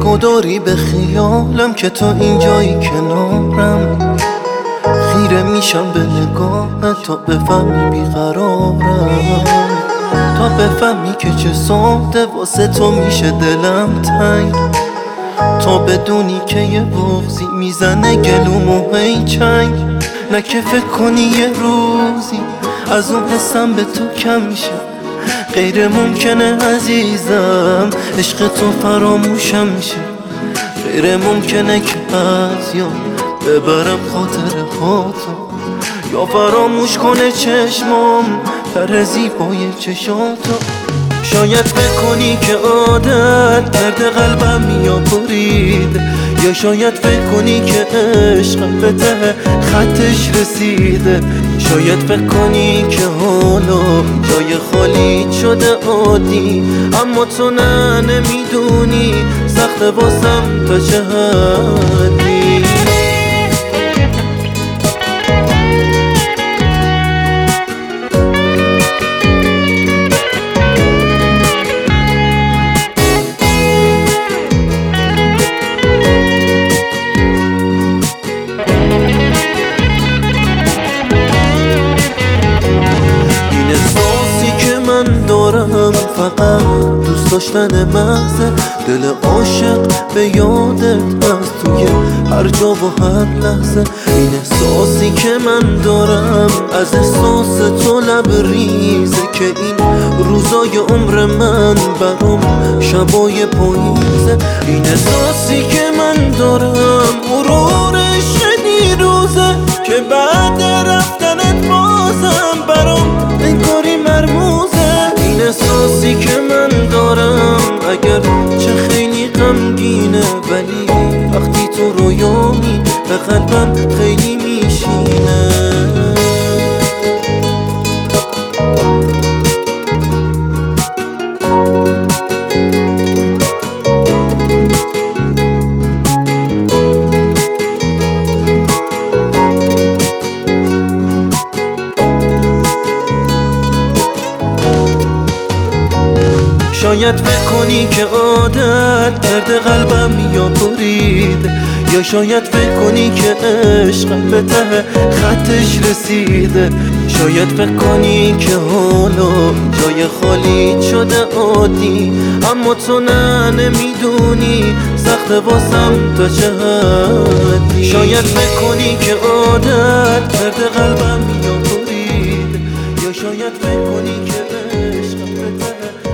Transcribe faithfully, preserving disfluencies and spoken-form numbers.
نگو داری به خیالم که تو اینجایی کنارم، خیره میشم به نگاه تا بفهمی بیقرارم، تا بفهمی که چه ساده واسه تو میشه دلم تنگ، تا بدونی که یه بغضی میزنه گلومو هی چنگ. نه که فکر کنی یه روزی از اون حسم به تو کم میشه، غیر ممکنه عزیزم عشق تو فراموشم میشه، غیر ممکنه که از یاد ببرم خاطر خاطر، یا فراموش کنه چشمام در زیبای چشاتو. شاید فکر کنی که عادت کرده قلبم یا برید، یا شاید فکر کنی که عشقم به ته خطش رسیده، شاید فکر کنی که حالا جای خالی شده عادی، اما تو نه نمیدونی سخت واسم تا چه حدی. فقط دوست داشتن محض دل عاشق به یادت هست توی هر جا و هر لحظه. این احساسی که من دارم از احساس تو لبریزه، که این روزای عمر من برام شبای پاییزه. این احساسی که من دارم غرورش دیروزه، که بعد رفتنت بازم برام انگاری مرموزه. این احساسی که من دارم اگر چه خیلی غمگینه، ولی وقتی تو رویامی به قلبم خیلی میشینه. شاید فکر کنی که عادت کرده قلبم یا برید، یا شاید فکر کنی که عشقم به ته خطش رسیده، شاید فکر کنی که حالا جای خالی شده عادی، اما تو نه نمیدونی سخت واسم تا چه حدی. شاید فکر کنی که عادت کرده قلبم یا برید، یا شاید فکر کنی که عشقم به ته